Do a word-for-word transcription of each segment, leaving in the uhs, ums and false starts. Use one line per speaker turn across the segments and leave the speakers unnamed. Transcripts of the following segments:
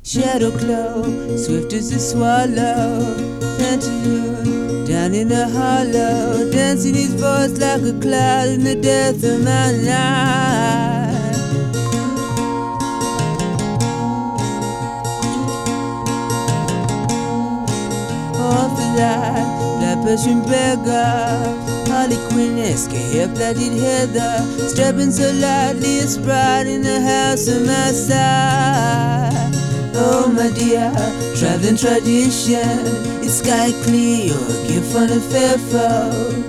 Shadow cloak, swift as a swallow, pantaloon down in a hollow, dancing his voice like a cloud in the death of my life. Off the light, black Persian beggar, Harley Quinn-esque hair-plaited heather, stepping so lightly it's bright in the house of my side. Oh my dear, traveling tradition, it's sky clear, you're a gift from the fair folk.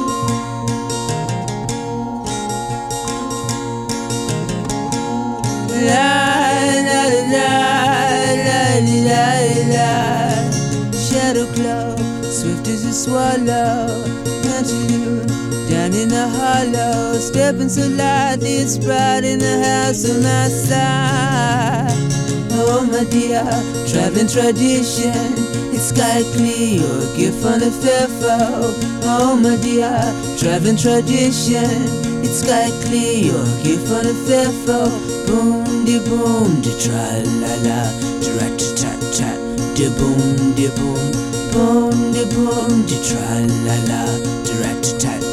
La la la la la la la. Shadow cloak, swift as a swallow, pantaloon down in the hollow, stepping so lightly it's bright in the house of my side. Oh my dear, traveling tradition, it's sky clear, you're a gift from the fair folk. Oh my dear, traveling tradition, it's sky clear, you're a gift from the fair folk. Boom de boom de tra la la, tra ta ta ta, de boom de boom, boom de boom de tra la la, tra ta ta.